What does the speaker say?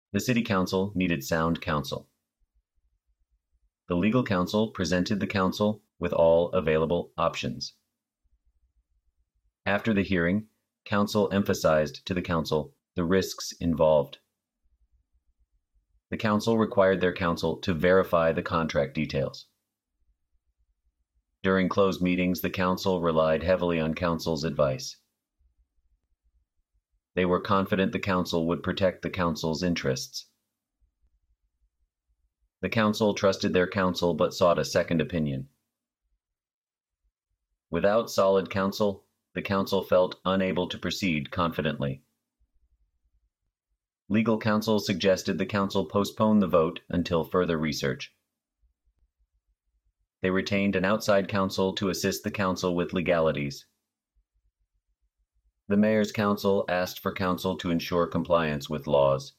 The City Council needed sound counsel. The legal counsel presented the council with all available options. After the hearing, counsel emphasized to the council the risks involved. The council required their counsel to verify the contract details. During closed meetings, the council relied heavily on counsel's advice. They were confident the council would protect the council's interests. The council trusted their counsel but sought a second opinion. Without solid counsel, the council felt unable to proceed confidently. Legal counsel suggested the council postpone the vote until further research. They retained an outside counsel to assist the council with legalities. The mayor's council asked for counsel to ensure compliance with laws.